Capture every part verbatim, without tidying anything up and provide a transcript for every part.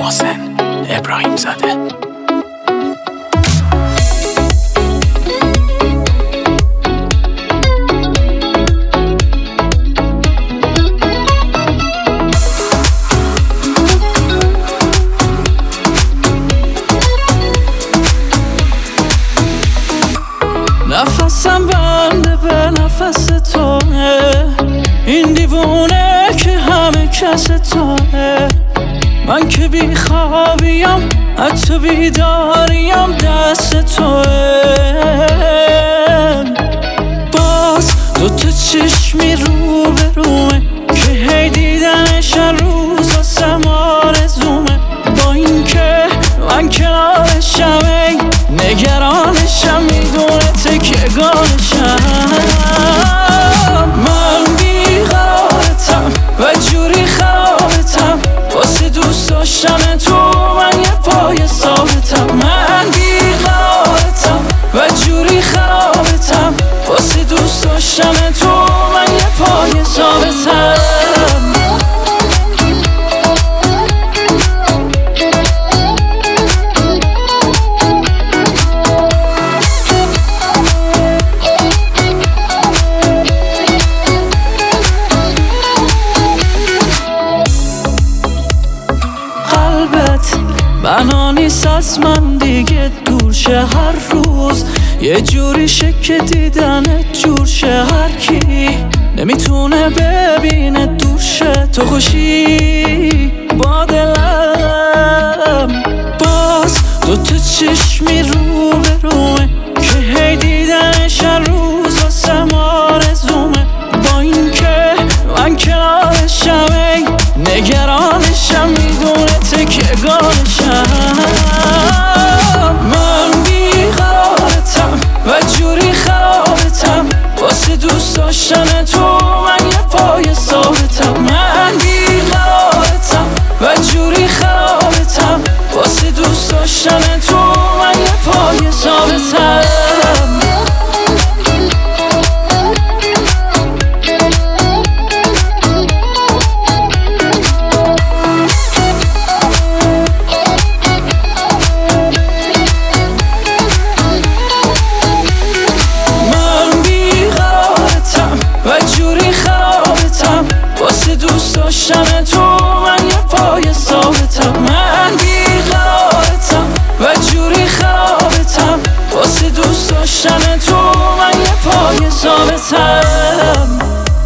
محسن ابراهیم زاده. نفسم بنده به نفس توه، این دیوونه که همه کس توه. من که بی خوابیم حتی بیداریم دست توه. باز دوتا چشمی رو به رومه که هی دیدنش هر روز واسم آرزومه. با این که من کنارشم ای نگرانشم، میدونه تکیه‌گاهشم. من بیقرارتم و جوری خرابتم، واسه دوست داشتن تو من یه پای ثابتم. من بیقرارتم و جوری خرابتم، واسه دوست داشتن تو من یه پای ثابتم. بنا نیست از من دیگه دور شه هر روز، یه جوری شکه دیدنت جور شه. هر کی نمیتونه ببینه دور شه تو خوشی با دلم. باز دوتا چشمی رو به رومه که هی دیدنش هر روز واسم آرزومه. با این که من کنارشم ای نگرانشم، میدونه تکیه‌گاهشم. من بیقرارتم و جوری خرابتم، واسه دوست داشتن تو من یه پای ثابتم. من بیقرارتم و جوری خرابتم، واسه دوست داشتن تو من یه پای ثابتم. واسه دوست داشتن تو من یه پای ثابتم. من بیقرارتم و جوری خرابتم، واسه دوست داشتن تو من یه پای ثابتم.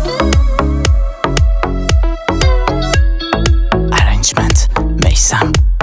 ارنجمنت میثم.